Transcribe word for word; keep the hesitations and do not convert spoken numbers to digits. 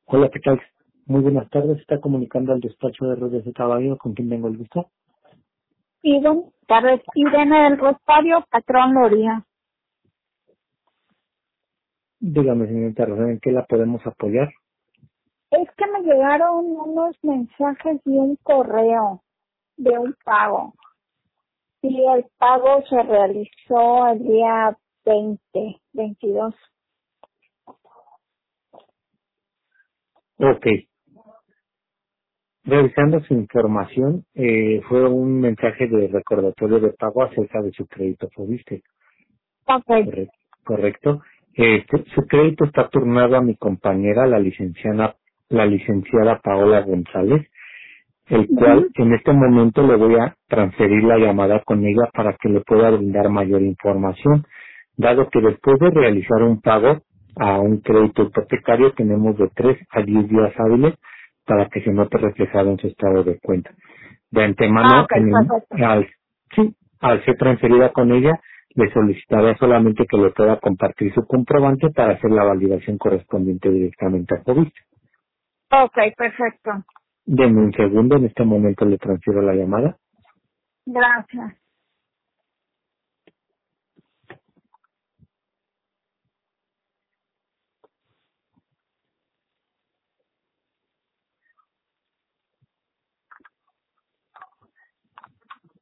Hola, ¿qué tal? Muy buenas tardes. Está comunicando al despacho de Rodríguez de Caballo, con quien tengo el gusto. Sí, buenas tardes. Irene del Rosario, patrón Loría. Dígame, señorita Rosa, ¿en qué la podemos apoyar? Es que me llegaron unos mensajes y un correo de un pago. Y el pago se realizó el día veinte, veintidós. Ok. Revisando su información, eh, fue un mensaje de recordatorio de pago acerca de su crédito Fobiste. Ok. Correcto. Correcto. Este, su crédito está turnado a mi compañera, la licenciada, la licenciada Paola González, el cual Ujú. en este momento le voy a transferir la llamada con ella para que le pueda brindar mayor información, dado que después de realizar un pago a un crédito hipotecario tenemos de tres a diez días hábiles para que se note reflejado en su estado de cuenta. De Ah, antemano, ok, en perfecto. el- al, sí, al ser transferida con ella, le solicitaré solamente que le pueda compartir su comprobante para hacer la validación correspondiente directamente a COVID. Ok, perfecto. Denme un segundo, en este momento le transfiero la llamada. Gracias.